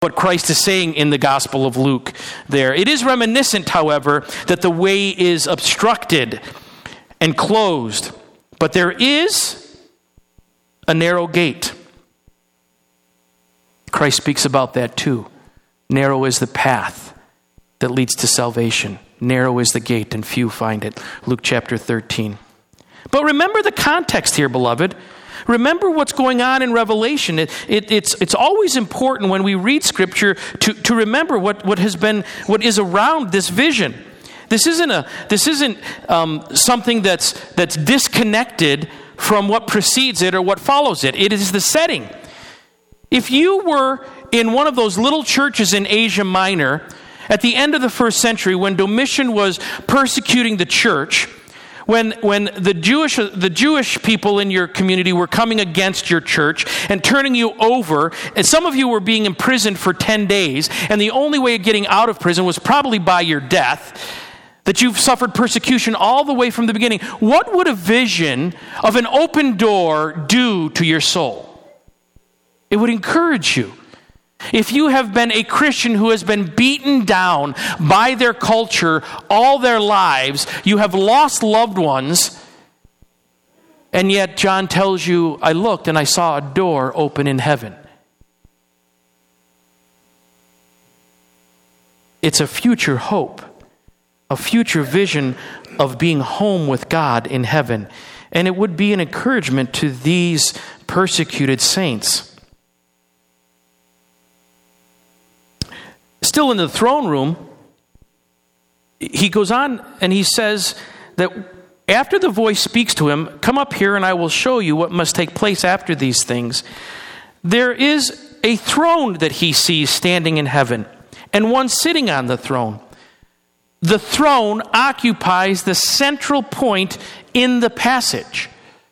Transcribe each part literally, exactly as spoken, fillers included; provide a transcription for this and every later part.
what Christ is saying in the Gospel of Luke there. It is reminiscent, however, that the way is obstructed and closed. But there is a narrow gate. Christ speaks about that too. Narrow is the path that leads to salvation. Narrow is the gate, and few find it. Luke chapter thirteen. But remember the context here, beloved. Remember what's going on in Revelation. It, it, it's, it's always important when we read Scripture to, to remember what, what has been, what is around this vision. This isn't a this isn't um, something that's that's disconnected from what precedes it or what follows it. It is the setting. If you were in one of those little churches in Asia Minor at the end of the first century, when Domitian was persecuting the church, when when the Jewish the Jewish people in your community were coming against your church and turning you over, and some of you were being imprisoned for ten days, and the only way of getting out of prison was probably by your death, that you've suffered persecution all the way from the beginning, what would a vision of an open door do to your soul? It would encourage you. If you have been a Christian who has been beaten down by their culture all their lives, you have lost loved ones, and yet John tells you, I looked and I saw a door open in heaven. It's a future hope, a future vision of being home with God in heaven. And it would be an encouragement to these persecuted saints. Still in the throne room, he goes on and he says that after the voice speaks to him, come up here and I will show you what must take place after these things. There is a throne that he sees standing in heaven, and one sitting on the throne. The throne occupies the central point in the passage.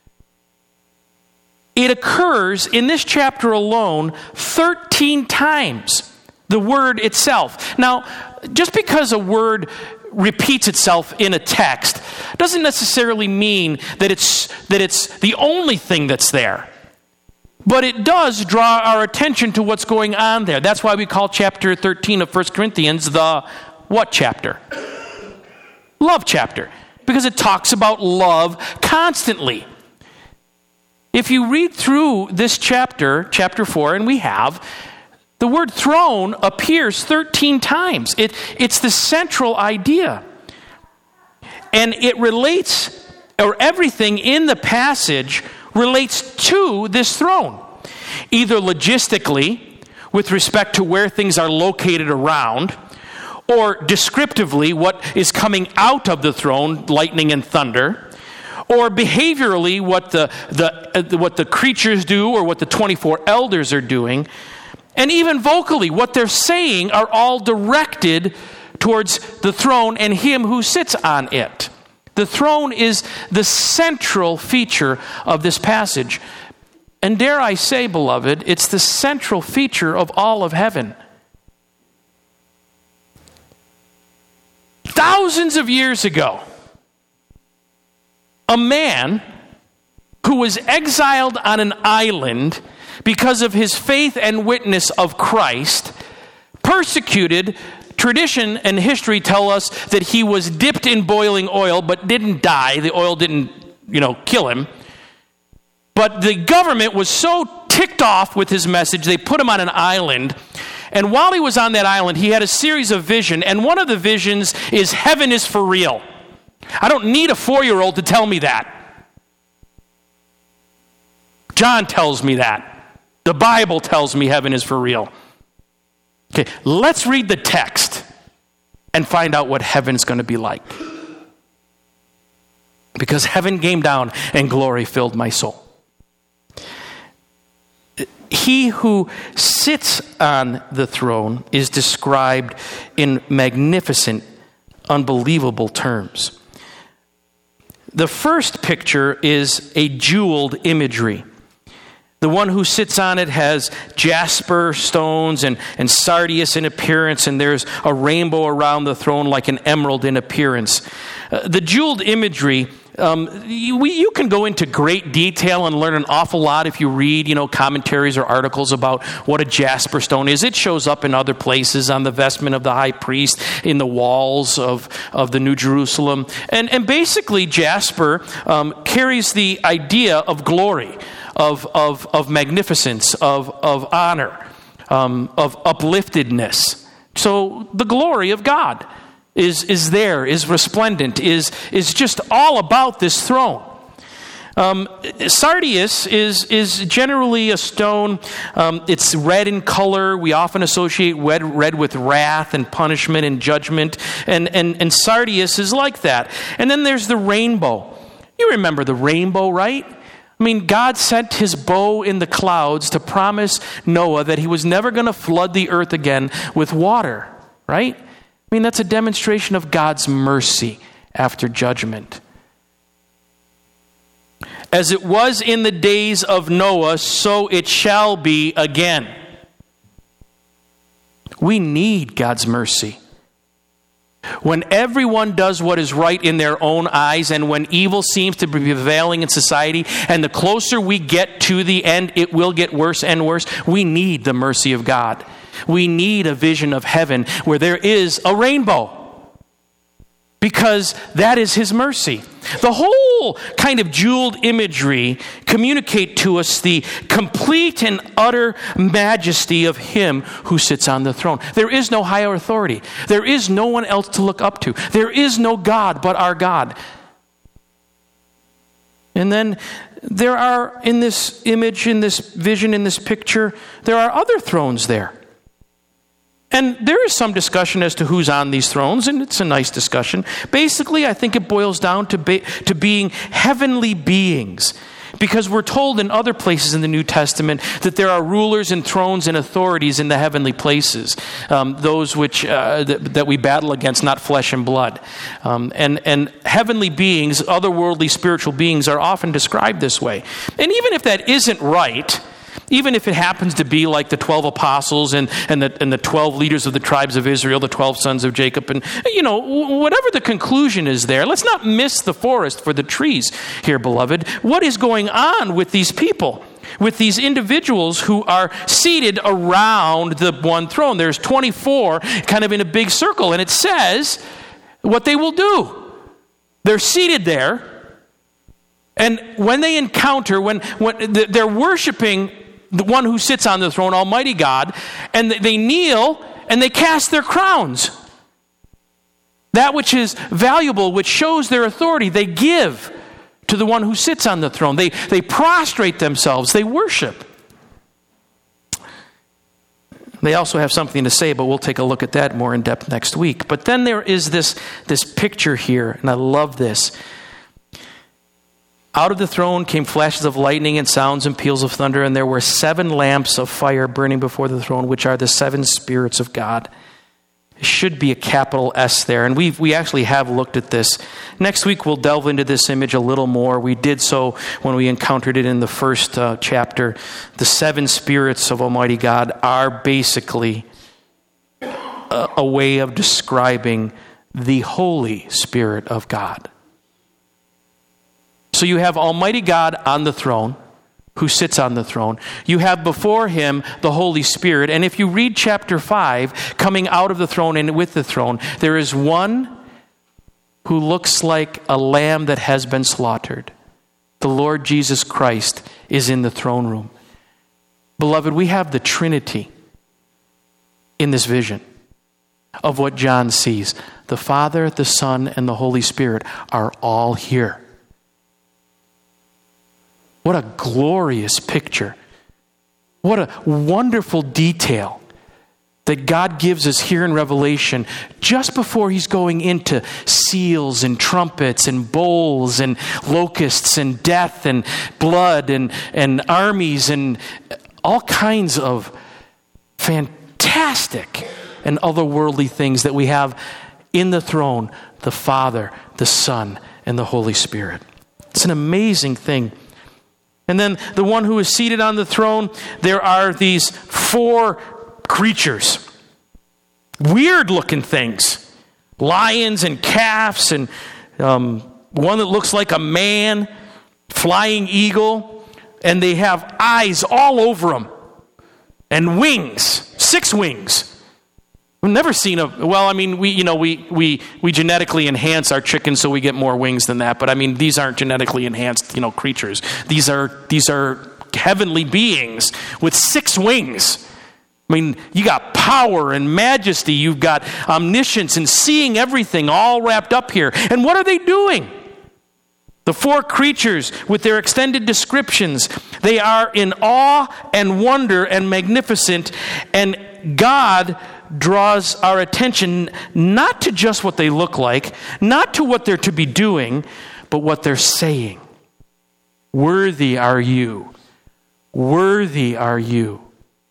It occurs in this chapter alone thirteen times. The word itself. Now, just because a word repeats itself in a text doesn't necessarily mean that it's that it's the only thing that's there. But it does draw our attention to what's going on there. That's why we call chapter thirteen of First Corinthians the what chapter? Love chapter. Because it talks about love constantly. If you read through this chapter, chapter four, and we have, the word throne appears thirteen times. It, it's the central idea. And it relates, or everything in the passage relates to this throne. Either logistically, with respect to where things are located around, or descriptively, what is coming out of the throne, lightning and thunder, or behaviorally, what the, the, what the creatures do or what the twenty-four elders are doing. And even vocally, what they're saying are all directed towards the throne and him who sits on it. The throne is the central feature of this passage. And dare I say, beloved, it's the central feature of all of heaven. Thousands of years ago, a man who was exiled on an island because of his faith and witness of Christ, persecuted. Tradition and history tell us that he was dipped in boiling oil but didn't die. The oil didn't, you know, kill him. But the government was so ticked off with his message, they put him on an island. And while he was on that island, he had a series of visions. And one of the visions is heaven is for real. I don't need a four-year-old to tell me that. John tells me that. The Bible tells me heaven is for real. Okay, let's read the text and find out what heaven's going to be like. Because heaven came down and glory filled my soul. He who sits on the throne is described in magnificent, unbelievable terms. The first picture is a jeweled imagery. The one who sits on it has jasper stones and, and sardius in appearance, and there's a rainbow around the throne like an emerald in appearance. Uh, the jeweled imagery Um, you, we, you can go into great detail and learn an awful lot if you read, you know, commentaries or articles about what a jasper stone is. It shows up in other places on the vestment of the high priest, in the walls of, of the New Jerusalem. And, and basically, jasper um, carries the idea of glory, of, of, of magnificence, of, of honor, um, of upliftedness. So the glory of God is is there, is resplendent, is is just all about this throne. Um, sardius is is generally a stone. Um, it's red in color. We often associate red, red with wrath and punishment and judgment. And, and, and sardius is like that. And then there's the rainbow. You remember the rainbow, right? I mean, God sent his bow in the clouds to promise Noah that he was never going to flood the earth again with water, right? I mean, that's a demonstration of God's mercy after judgment. As it was in the days of Noah, so it shall be again. We need God's mercy. When everyone does what is right in their own eyes, and when evil seems to be prevailing in society, and the closer we get to the end, it will get worse and worse, we need the mercy of God. We need a vision of heaven where there is a rainbow, because that is his mercy. The whole kind of jeweled imagery communicate to us the complete and utter majesty of him who sits on the throne. There is no higher authority. There is no one else to look up to. There is no God but our God. And then there are, in this image, in this vision, in this picture, there are other thrones there. And there is some discussion as to who's on these thrones, and it's a nice discussion. Basically, I think it boils down to be, to being heavenly beings, because we're told in other places in the New Testament that there are rulers and thrones and authorities in the heavenly places, um, those which uh, that, that we battle against, not flesh and blood. Um, and, and heavenly beings, otherworldly spiritual beings, are often described this way. And even if that isn't right, even if it happens to be like the twelve apostles and, and, the, and the twelve leaders of the tribes of Israel, the twelve sons of Jacob, and, you know, whatever the conclusion is there, let's not miss the forest for the trees here, beloved. What is going on with these people, with these individuals who are seated around the one throne? There's twenty-four kind of in a big circle, and it says what they will do. They're seated there, and when they encounter, when, when they're worshiping the one who sits on the throne, Almighty God, and they kneel and they cast their crowns. That which is valuable, which shows their authority, they give to the one who sits on the throne. They, they prostrate themselves. They worship. They also have something to say, but we'll take a look at that more in depth next week. But then there is this, this picture here, and I love this. Out of the throne came flashes of lightning and sounds and peals of thunder, and there were seven lamps of fire burning before the throne, which are the seven spirits of God. It should be a capital S there, and we we actually have looked at this. Next week we'll delve into this image a little more. We did so when we encountered it in the first uh, chapter. The seven spirits of Almighty God are basically a, a way of describing the Holy Spirit of God. So you have Almighty God on the throne, who sits on the throne. You have before him the Holy Spirit. And if you read chapter five, coming out of the throne and with the throne, there is one who looks like a lamb that has been slaughtered. The Lord Jesus Christ is in the throne room. Beloved, we have the Trinity in this vision of what John sees. The Father, the Son, and the Holy Spirit are all here. What a glorious picture. What a wonderful detail that God gives us here in Revelation just before he's going into seals and trumpets and bowls and locusts and death and blood and, and armies and all kinds of fantastic and otherworldly things that we have in the throne, the Father, the Son, and the Holy Spirit. It's an amazing thing. And then the one who is seated on the throne, there are these four creatures. Weird looking things. Lions and calves and um, one that looks like a man, flying eagle, and they have eyes all over them, and wings, six wings. We've never seen a, well, I mean, we, you know, we, we, we genetically enhance our chickens so we get more wings than that. But I mean, these aren't genetically enhanced, you know, creatures. These are, these are heavenly beings with six wings. I mean, you got power and majesty. You've got omniscience and seeing everything all wrapped up here. And what are they doing? The four creatures with their extended descriptions, they are in awe and wonder and magnificent. And God draws our attention not to just what they look like, not to what they're to be doing, but what they're saying. Worthy are you. Worthy are you,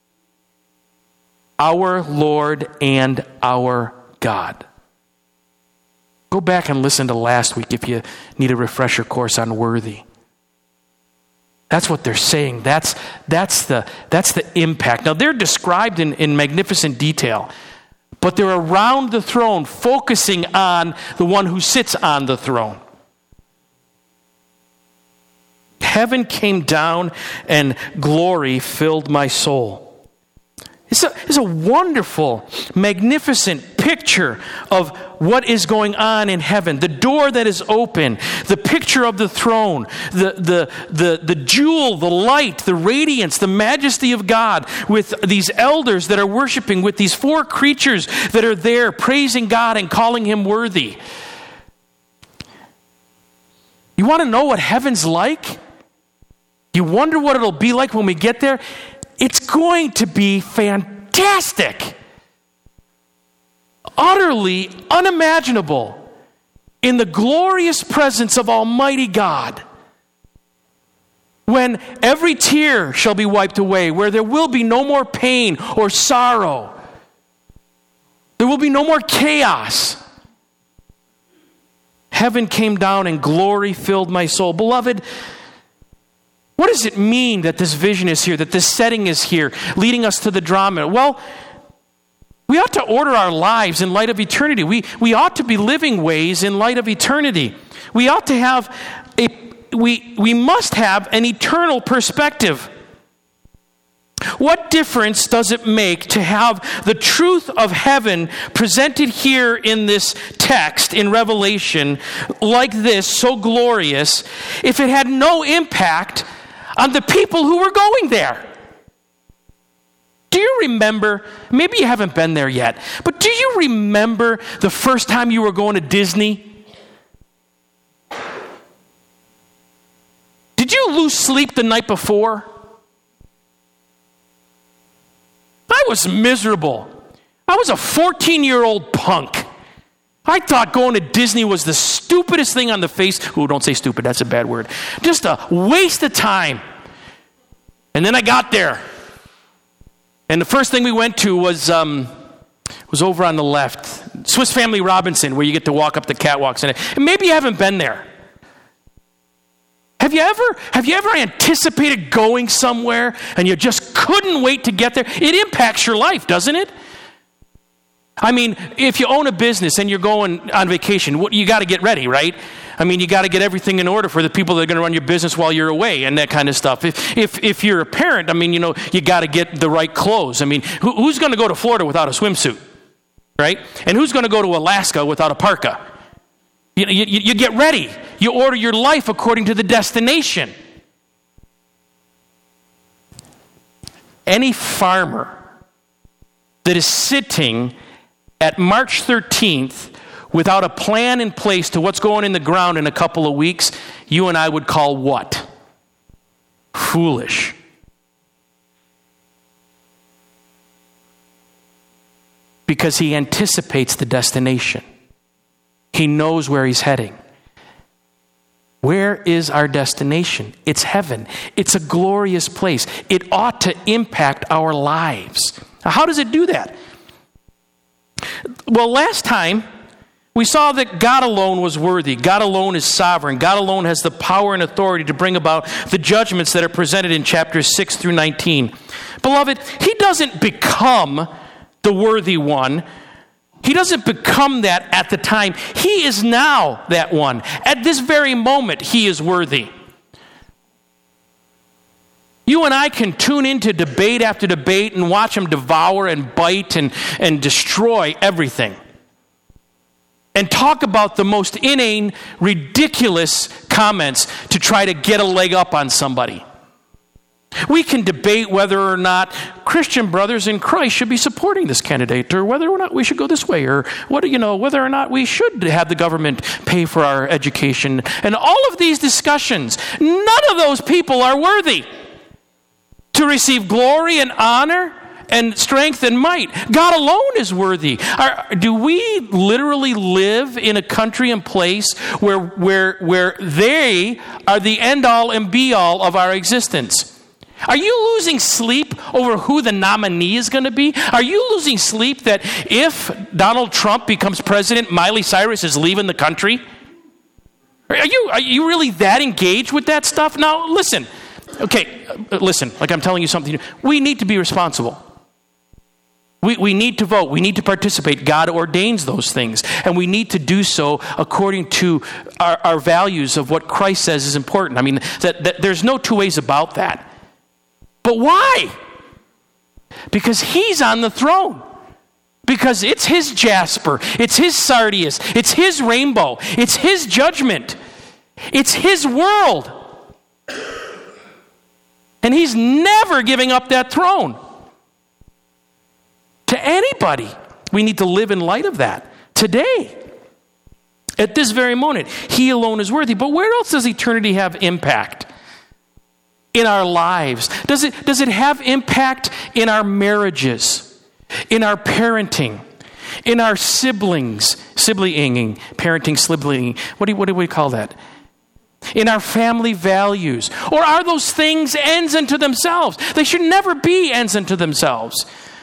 our Lord and our God. Go back and listen to last week if you need a refresher course on worthy. That's what they're saying. That's, that's, the, that's the impact. Now, they're described in, in magnificent detail, but they're around the throne, focusing on the one who sits on the throne. Heaven came down and glory filled my soul. It's a, it's a wonderful, magnificent picture of what is going on in heaven. The door that is open, the picture of the throne, the, the, the, the jewel, the light, the radiance, the majesty of God with these elders that are worshiping, with these four creatures that are there praising God and calling him worthy. You want to know what heaven's like? You wonder what it'll be like when we get there? It's going to be fantastic. Utterly unimaginable in the glorious presence of Almighty God. When every tear shall be wiped away, where there will be no more pain or sorrow. There will be no more chaos. Heaven came down and glory filled my soul. Beloved, what does it mean that this vision is here, that this setting is here, leading us to the drama? Well, we ought to order our lives in light of eternity. We, we ought to be living ways in light of eternity. We ought to have a, we, we must have an eternal perspective. What difference does it make to have the truth of heaven presented here in this text in Revelation like this, so glorious, if it had no impact on the people who were going there? Do you remember, maybe you haven't been there yet, but do you remember the first time you were going to Disney? Did you lose sleep the night before? I was miserable. I was a fourteen-year-old punk. I thought going to Disney was the stupidest thing on the face. Ooh, don't say stupid, that's a bad word. Just a waste of time. And then I got there. And the first thing we went to was um, was over on the left. Swiss Family Robinson, where you get to walk up the catwalks. And maybe you haven't been there. Have you ever, have you ever anticipated going somewhere and you just couldn't wait to get there? It impacts your life, doesn't it? I mean, if you own a business and you're going on vacation, you got to get ready, right? I mean, you got to get everything in order for the people that are going to run your business while you're away and that kind of stuff. If if, if you're a parent, I mean, you know, you got to get the right clothes. I mean, who, who's going to go to Florida without a swimsuit, right? And who's going to go to Alaska without a parka? You, you, you get ready. You order your life according to the destination. Any farmer that is sitting at March thirteenth without a plan in place to what's going in the ground in a couple of weeks, you and I would call what? Foolish. Because he anticipates the destination. He knows where he's heading. Where is our destination? It's heaven. It's a glorious place. It ought to impact our lives. Now, how does it do that? Well, last time, we saw that God alone was worthy. God alone is sovereign. God alone has the power and authority to bring about the judgments that are presented in chapters six through nineteen. Beloved, he doesn't become the worthy one. He doesn't become that at the time. He is now that one. At this very moment, he is worthy. You and I can tune into debate after debate and watch him devour and bite and, and destroy everything. And talk about the most inane, ridiculous comments to try to get a leg up on somebody. We can debate whether or not Christian brothers in Christ should be supporting this candidate, or whether or not we should go this way, or what you know, whether or not we should have the government pay for our education. And all of these discussions, none of those people are worthy to receive glory and honor and strength and might. God alone is worthy. Are, do we literally live in a country and place where where where they are the end all and be all of our existence? Are you losing sleep over who the nominee is going to be? Are you losing sleep that if Donald Trump becomes president, Miley Cyrus is leaving the country? Are you are you really that engaged with that stuff? Now, listen. Okay, listen, like I'm telling you something. We need to be responsible. We we need to vote. We need to participate. God ordains those things. And we need to do so according to our, our values of what Christ says is important. I mean, that, that there's no two ways about that. But why? Because he's on the throne. Because it's his jasper. It's his sardius. It's his rainbow. It's his judgment. It's his world. And he's never giving up that throne to anybody. We need to live in light of that today. At this very moment, he alone is worthy. But where else does eternity have impact? In our lives. Does it, does it have impact in our marriages, in our parenting, in our siblings, siblinging, parenting, sibling, what do, what do we call that? In our family values? Or are those things ends unto themselves? They should never be ends unto themselves.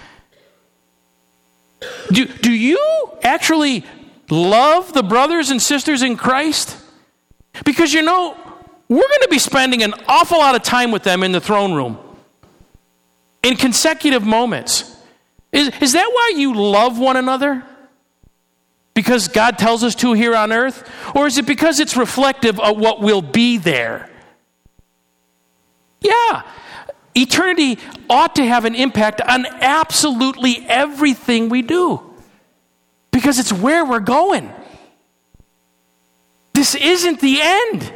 Do, do you actually love the brothers and sisters in Christ? Because you know, we're going to be spending an awful lot of time with them in the throne room in consecutive moments. Is, is that why you love one another? Because God tells us to here on earth? Or is it because it's reflective of what will be there? Yeah. Eternity ought to have an impact on absolutely everything we do. Because it's where we're going. This isn't the end.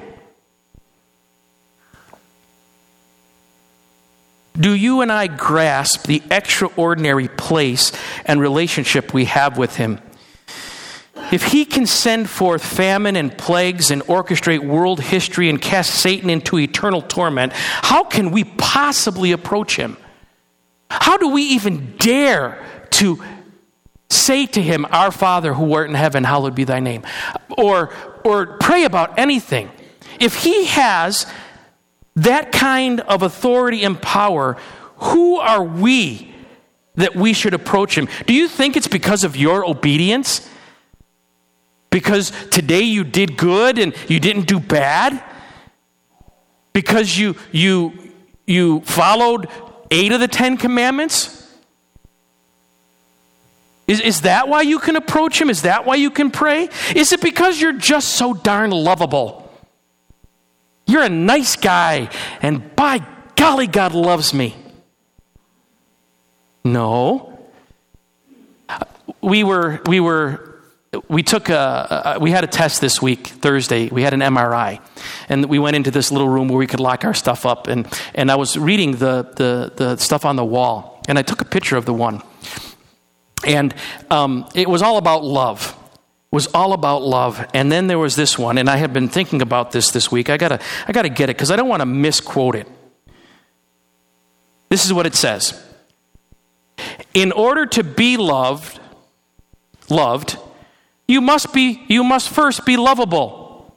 Do you and I grasp the extraordinary place and relationship we have with him? If he can send forth famine and plagues and orchestrate world history and cast Satan into eternal torment, how can we possibly approach him? How do we even dare to say to him, "Our Father who art in heaven, hallowed be thy name," or or pray about anything? If he has that kind of authority and power, who are we that we should approach him? Do you think it's because of your obedience? Because today you did good and you didn't do bad? Because you you you followed eight of the Ten Commandments? Is, is that why you can approach him? Is that why you can pray? Is it because you're just so darn lovable? You're a nice guy, and by golly, God loves me. No. We were, we were, we took a, a, we had a test this week, Thursday. We had an M R I, and we went into this little room where we could lock our stuff up. And, and I was reading the, the, the stuff on the wall, and I took a picture of the one. And um, it was all about love. Was all about love. And then there was this one, and I had been thinking about this this week. I gotta, I gotta get it because I don't want to misquote it. This is what it says: in order to be loved, loved, you must be, you must first be lovable.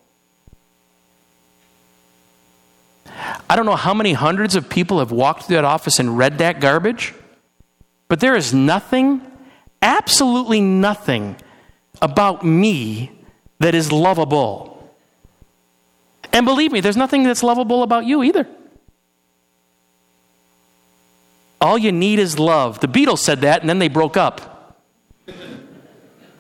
I don't know how many hundreds of people have walked through that office and read that garbage, but there is nothing, absolutely nothing about me that is lovable. And believe me, there's nothing that's lovable about you either. All you need is love. The Beatles said that, and then they broke up.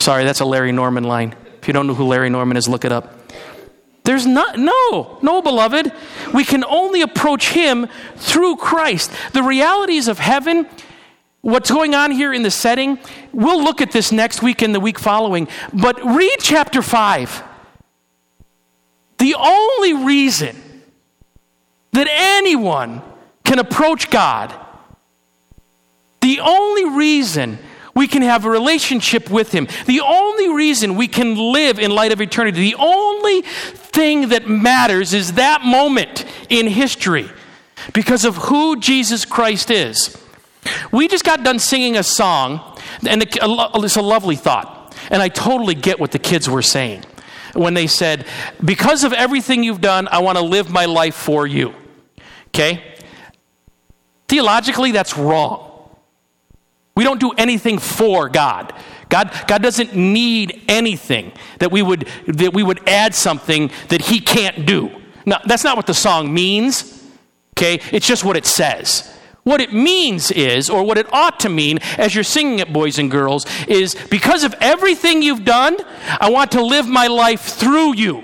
Sorry, that's a Larry Norman line. If you don't know who Larry Norman is, look it up. There's not, no, no, beloved. We can only approach him through Christ. The realities of heaven, what's going on here in the setting, we'll look at this next week and the week following. But read chapter five. The only reason that anyone can approach God, the only reason we can have a relationship with him, the only reason we can live in light of eternity, the only thing that matters is that moment in history because of who Jesus Christ is. We just got done singing a song, and it's a lovely thought, and I totally get what the kids were saying when they said, because of everything you've done, I want to live my life for you. Okay? Theologically, that's wrong. We don't do anything for God. God, God doesn't need anything that we would that we would add something that he can't do. Now, that's not what the song means. Okay? It's just what it says. What it means is, or what it ought to mean as you're singing it, boys and girls, is because of everything you've done, I want to live my life through you.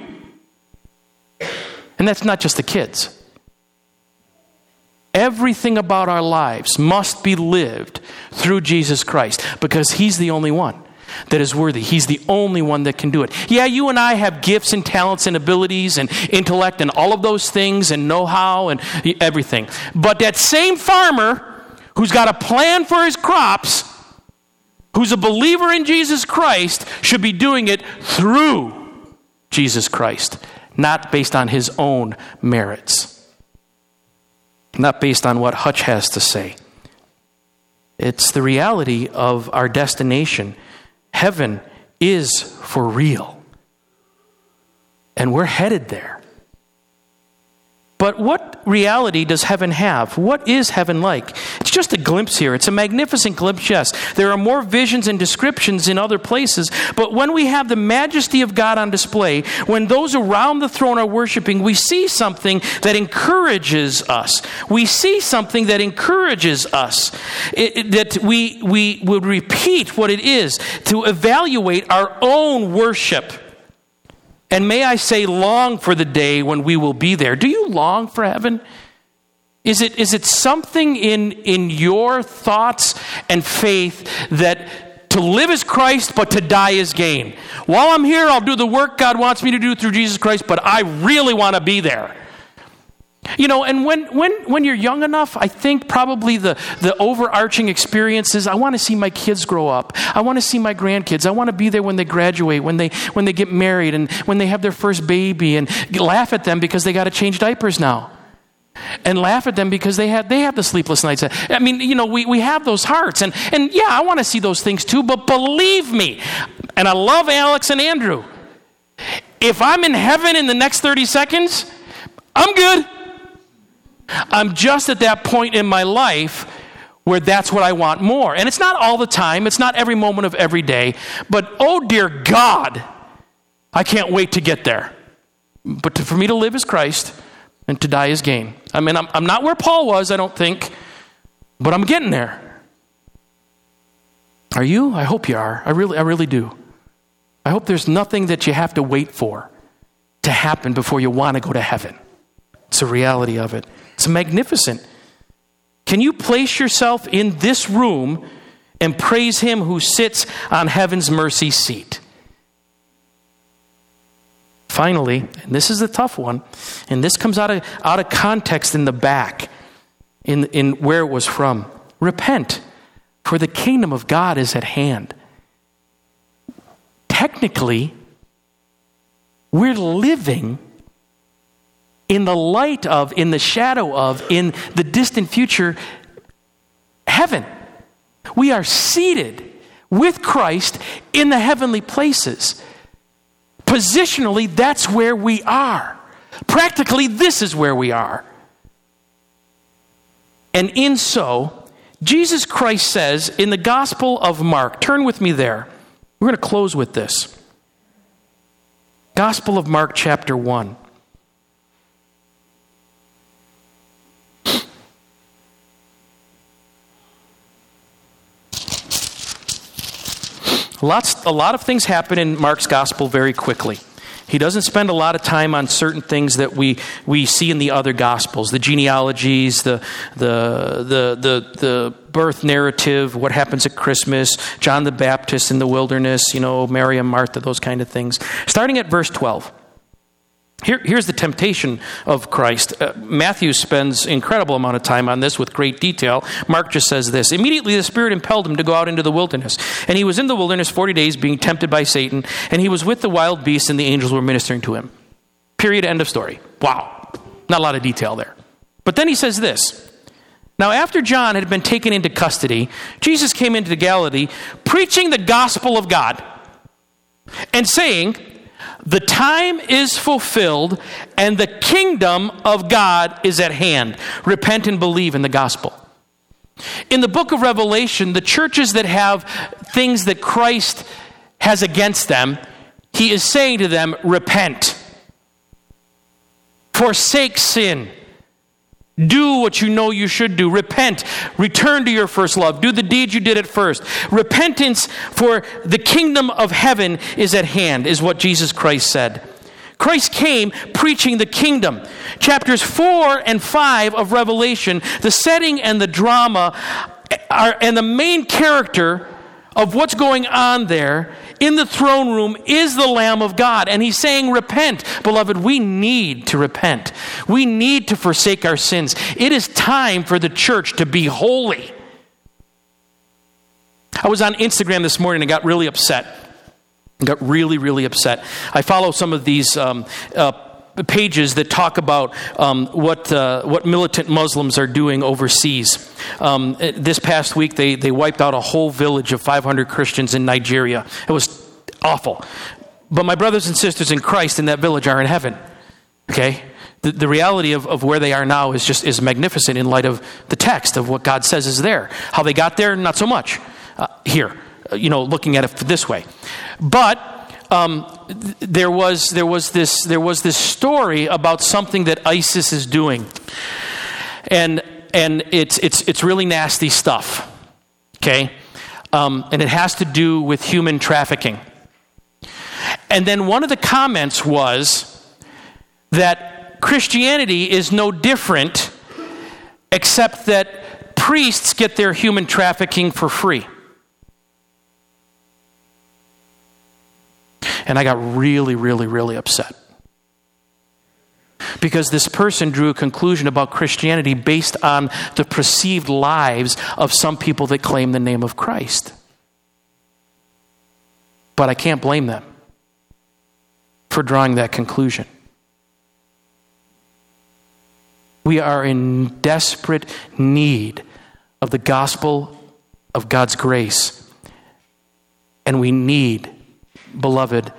And that's not just the kids. Everything about our lives must be lived through Jesus Christ because he's the only one that is worthy. He's the only one that can do it. Yeah, you and I have gifts and talents and abilities and intellect and all of those things and know-how and everything. But that same farmer who's got a plan for his crops, who's a believer in Jesus Christ, should be doing it through Jesus Christ, not based on his own merits. Not based on what Hutch has to say. It's the reality of our destination. Heaven is for real. And we're headed there. But what reality does heaven have? What is heaven like? It's just a glimpse here. It's a magnificent glimpse, yes. There are more visions and descriptions in other places. But when we have the majesty of God on display, when those around the throne are worshiping, we see something that encourages us. We see something that encourages us. It, it, that we, we would repeat what it is to evaluate our own worship. And may I say, long for the day when we will be there. Do you long for heaven? Is it is it something in, in your thoughts and faith that to live is Christ, but to die is gain? While I'm here, I'll do the work God wants me to do through Jesus Christ, but I really want to be there. You know, and when, when, when you're young enough, I think probably the, the overarching experience is I want to see my kids grow up. I want to see my grandkids. I want to be there when they graduate, when they when they get married, and when they have their first baby, and laugh at them because they got to change diapers now. And laugh at them because they have they have the sleepless nights. I mean, you know, we, we have those hearts. And, and yeah, I want to see those things too, but believe me, and I love Alex and Andrew, if I'm in heaven in the next thirty seconds, I'm good. I'm just at that point in my life where that's what I want more. And it's not all the time. It's not every moment of every day. But oh dear God, I can't wait to get there. But to, for me to live is Christ and to die is gain. I mean, I'm, I'm not where Paul was, I don't think, but I'm getting there. Are you? I hope you are. I really, I really do. I hope there's nothing that you have to wait for to happen before you want to go to heaven. It's a reality of it. It's magnificent. Can you place yourself in this room and praise him who sits on heaven's mercy seat? Finally, and this is a tough one, and this comes out of, out of context in the back, in, in where it was from. Repent, for the kingdom of God is at hand. Technically, we're living in the light of, in the shadow of, in the distant future, heaven. We are seated with Christ in the heavenly places. Positionally, that's where we are. Practically, this is where we are. And in so, Jesus Christ says in the Gospel of Mark, turn with me there. We're going to close with this. Gospel of Mark, chapter one. Lots, a lot of things happen in Mark's gospel very quickly. He doesn't spend a lot of time on certain things that we, we see in the other gospels, the genealogies, the, the the the the birth narrative, what happens at Christmas, John the Baptist in the wilderness, you know, Mary and Martha, those kind of things. Starting at verse twelve. Here, here's the temptation of Christ. Uh, Matthew spends incredible amount of time on this with great detail. Mark just says this. Immediately the Spirit impelled him to go out into the wilderness. And he was in the wilderness forty days being tempted by Satan. And he was with the wild beasts and the angels were ministering to him. Period. End of story. Wow. Not a lot of detail there. But then he says this. Now after John had been taken into custody, Jesus came into Galilee preaching the gospel of God and saying, the time is fulfilled and the kingdom of God is at hand. Repent and believe in the gospel. In the book of Revelation, the churches that have things that Christ has against them, he is saying to them, repent. Forsake sin. Do what you know you should do. Repent. Return to your first love. Do the deeds you did at first. Repentance for the kingdom of heaven is at hand, is what Jesus Christ said. Christ came preaching the kingdom. Chapters four and five of Revelation, the setting and the drama are, and the main character of what's going on there in the throne room is the Lamb of God. And he's saying, repent. Beloved, we need to repent. We need to forsake our sins. It is time for the church to be holy. I was on Instagram this morning and got really upset. I got really, really upset. I follow some of these um, uh, pages that talk about um, what uh, what militant Muslims are doing overseas. Um, this past week, they, they wiped out a whole village of five hundred Christians in Nigeria. It was awful. But my brothers and sisters in Christ in that village are in heaven. Okay? The, the reality of, of where they are now is just is magnificent in light of the text of what God says is there. How they got there, not so much. Uh, here, uh, you know, looking at it this way. But Um, there was there was this there was this story about something that ISIS is doing, and and it's it's it's really nasty stuff, okay, um, and it has to do with human trafficking. And then one of the comments was that Christianity is no different, except that priests get their human trafficking for free. And I got really, really, really upset. Because this person drew a conclusion about Christianity based on the perceived lives of some people that claim the name of Christ. But I can't blame them for drawing that conclusion. We are in desperate need of the gospel of God's grace. And we need, beloved,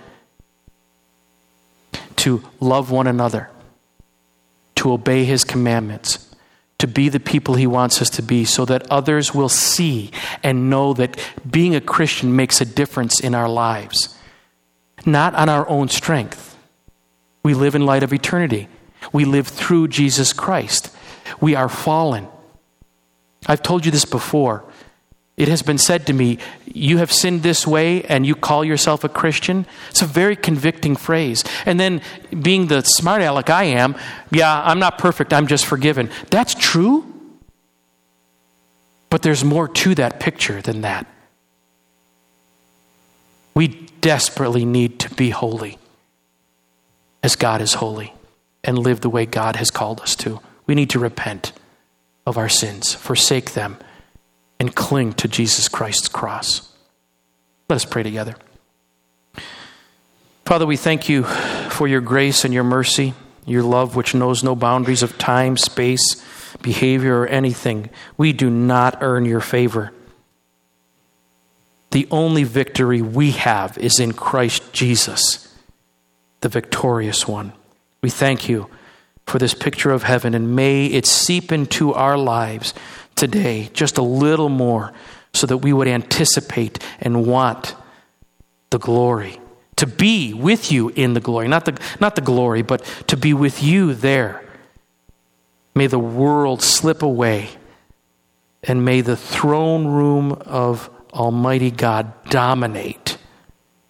to love one another, to obey his commandments, to be the people he wants us to be, so that others will see and know that being a Christian makes a difference in our lives. Not on our own strength. We live in light of eternity. We live through Jesus Christ. We are fallen. I've told you this before. It has been said to me, you have sinned this way and you call yourself a Christian? It's a very convicting phrase. And then being the smart aleck I am, yeah, I'm not perfect, I'm just forgiven. That's true. But there's more to that picture than that. We desperately need to be holy as God is holy and live the way God has called us to. We need to repent of our sins, forsake them, and cling to Jesus Christ's cross. Let us pray together. Father, we thank you for your grace and your mercy, your love which knows no boundaries of time, space, behavior, or anything. We do not earn your favor. The only victory we have is in Christ Jesus, the victorious one. We thank you for this picture of heaven, and may it seep into our lives today just a little more, so that we would anticipate and want the glory, to be with you in the glory, not the not the glory, but to be with you there. May the world slip away, and may the throne room of Almighty God dominate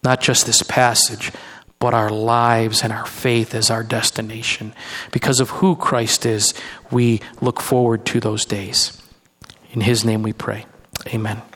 Not just this passage, but our lives and our faith as our destination. Because of who Christ is, we look forward to those days. In his name we pray. Amen.